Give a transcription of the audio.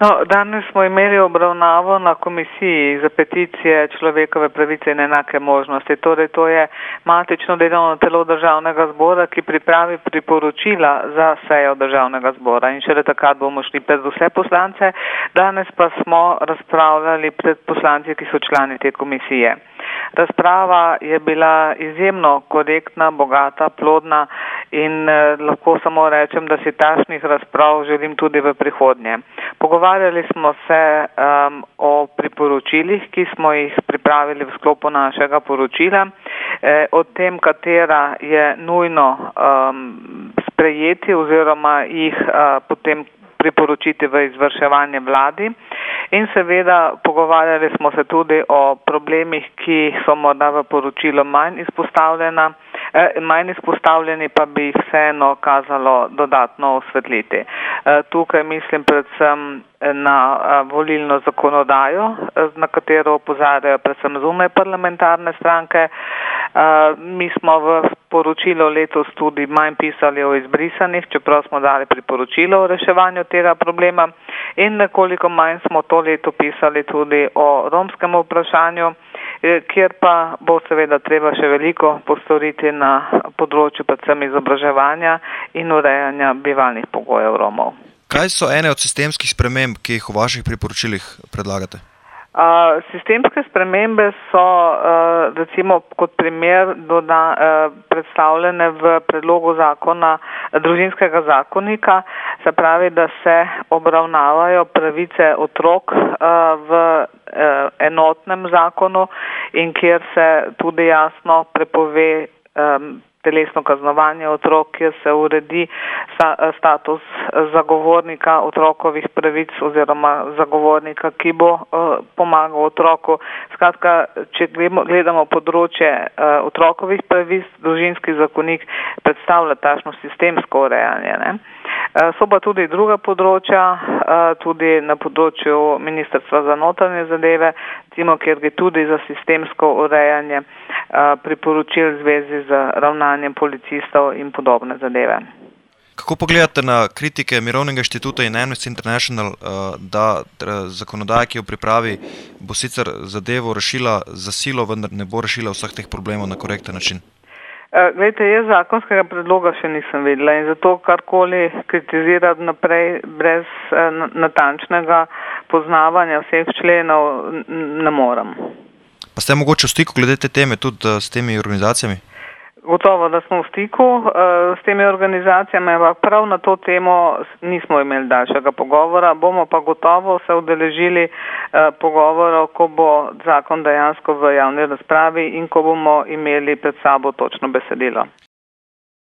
No, danes smo imeli obravnavo na Komisiji za peticije, človekove pravice in enake možnosti. Torej, to je matično delovno telo Državnega zbora, ki pripravi priporočila za sejo Državnega zbora in šele takrat bomo šli pred vse poslance. Danes pa smo razpravljali pred poslanci, ki so člani te komisije. Razprava je bila izjemno korektna, bogata, plodna in lahko samo rečem, da si takšnih razprav želim tudi v prihodnje. Pogovarjali smo se o priporočilih, ki smo jih pripravili v sklopu našega poročila, o tem, katera je nujno sprejeti oziroma jih potem priporočiti v izvrševanje vladi. In seveda pogovarjali smo se tudi o problemih, ki so morda v poročilu manj izpostavljeni, pa bi jih vseeno kazalo dodatno osvetliti. Tukaj mislim predvsem na volilno zakonodajo, na katero opozarjajo predvsem zunaj parlamentarne stranke. Mi smo v poročilu letos tudi manj pisali o izbrisanih, čeprav smo dali priporočilo o reševanju tega problema, in nekoliko manj smo to leto pisali tudi o romskem vprašanju, kjer pa bo seveda treba še veliko postoriti na področju predvsem izobraževanja in urejanja bivalnih pogojev Romov. Kaj so ene od sistemskih sprememb, ki jih v vaših priporočilih predlagate? Sistemske spremembe so recimo kot primer predstavljene v predlogu zakona, družinskega zakonika, se pravi, da se obravnavajo pravice otrok v enotnem zakonu in kjer se tudi jasno prepove telesno kaznovanje otrok, kjer se uredi status zagovornika otrokovih pravic oziroma zagovornika, ki bo pomagal otroku. Skratka, če gledamo področje otrokovih pravic, družinski zakonik predstavlja takšno sistemsko urejanje, ne? So pa tudi druga področja, tudi na področju Ministrstva za notranje zadeve, kjer gre tudi za sistemsko urejanje priporočil v zvezi z ravnanjem policistov in podobne zadeve. Kako pogledate na kritike Mirovnega inštituta in Amnesty International, da zakonodaja, ki jo pripravi, bo sicer zadevo rešila za silo, vendar ne bo rešila vseh teh problemov na korekten način? Glejte, jaz zakonskega predloga še nisem videla in zato karkoli kritizirati naprej brez natančnega poznavanja vseh členov ne morem. Pa ste mogoče v stiku glede te teme tudi s temi organizacijami? Gotovo, da smo v stiku s temi organizacijami, ampak prav na to temo nismo imeli daljšega pogovora. Bomo pa gotovo se udeležili pogovorov, ko bo zakon dejansko v javni razpravi in ko bomo imeli pred sabo točno besedilo.